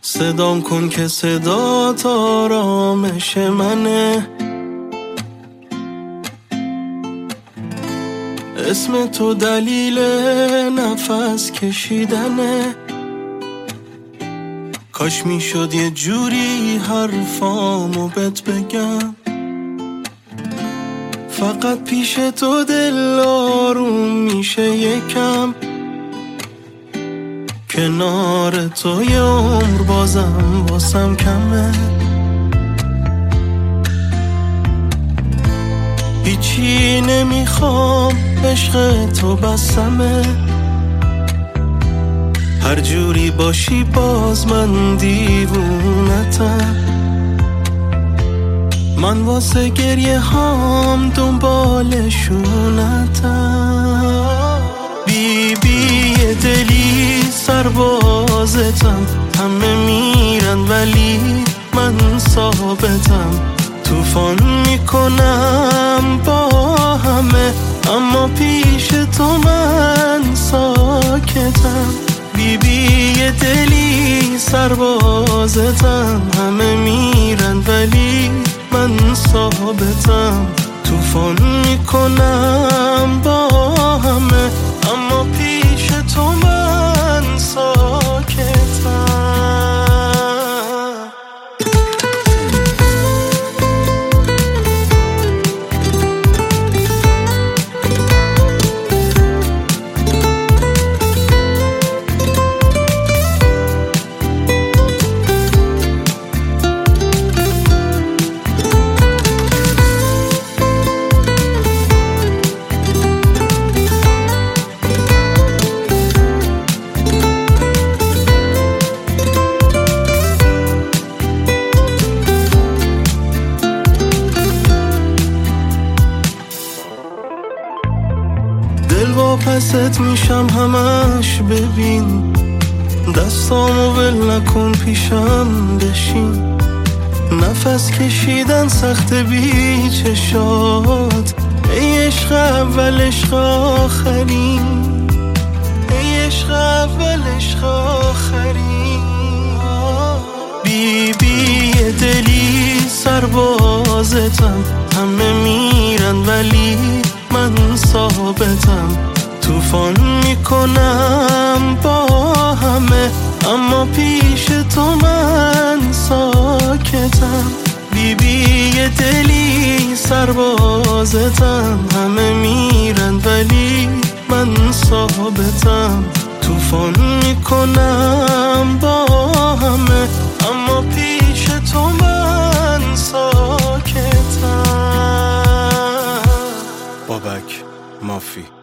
صدام کن که صدات آرامش منه، اسم تو دلیل نفس کشیدنه. کاش میشد یه جوری حرفامو بهت بگم، فقط پیش تو دل آروم میشه یکم. کنار تو یه عمر بازم واسم کمه، هیچی نمیخوام عشق تو بسمه. هر جوری باشی باز من دیوونتم، من واسه گریه هام دنبالشونتم. بی دلی سربازتم، همه میرن ولی من ثابتم. طوفان میکنم با همه اما پیش تو من ساکتم. بی دلی سربازتم، همه میرن ولی من ثابتم. طوفان میکنم با همه اما پیش تو من ساکتم. دل واپست میشم همش ببین، دستامو ول نکن پیشم بشین. نفس کشیدن سخت بی چشات، ای عشق اول عشق آخرین، ای عشق اول عشق آخرین. بی دلی سربازتم، همه میرن ولی من ثابتم. طوفان میکنم با همه اما پیش تو من ساکتم. بی دلی سربازتم، همه میرن ولی من ثابتم. طوفان میکنم با همه اما پیش تو من ساکتم. بابک مافی.